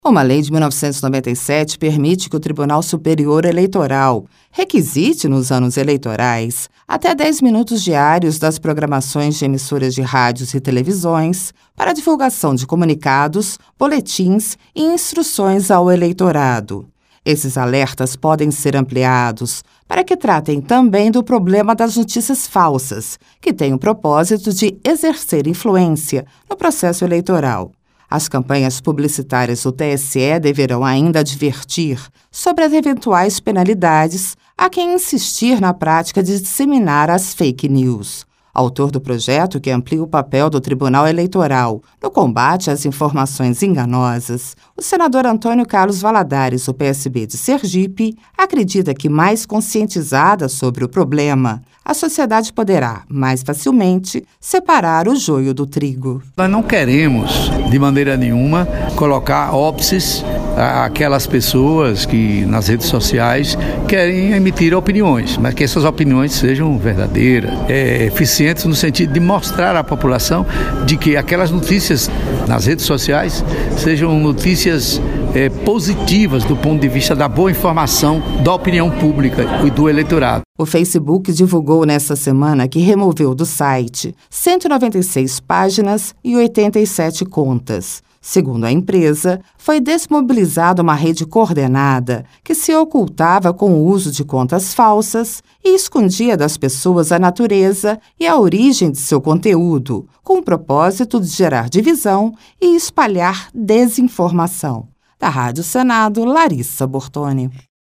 Uma lei de 1997 permite que o Tribunal Superior Eleitoral requisite, nos anos eleitorais, até 10 minutos diários das programações de emissoras de rádios e televisões para divulgação de comunicados, boletins e instruções ao eleitorado. Esses alertas podem ser ampliados para que tratem também do problema das notícias falsas, que tem o propósito de exercer influência no processo eleitoral. As campanhas publicitárias do TSE deverão ainda advertir sobre as eventuais penalidades a quem insistir na prática de disseminar as fake news. Autor do projeto que amplia o papel do Tribunal Eleitoral no combate às informações enganosas, o senador Antônio Carlos Valadares, do PSB de Sergipe, acredita que, mais conscientizada sobre o problema, a sociedade poderá, mais facilmente, separar o joio do trigo. Nós não queremos, de maneira nenhuma, colocar óbices àquelas pessoas que, nas redes sociais, querem emitir opiniões, mas que essas opiniões sejam verdadeiras, eficientes no sentido de mostrar à população de que aquelas notícias nas redes sociais sejam notícias positivas do ponto de vista da boa informação da opinião pública e do eleitorado. O Facebook divulgou nesta semana que removeu do site 196 páginas e 87 contas. Segundo a empresa, foi desmobilizada uma rede coordenada que se ocultava com o uso de contas falsas e escondia das pessoas a natureza e a origem de seu conteúdo, com o propósito de gerar divisão e espalhar desinformação. Da Rádio Senado, Larissa Bortoni.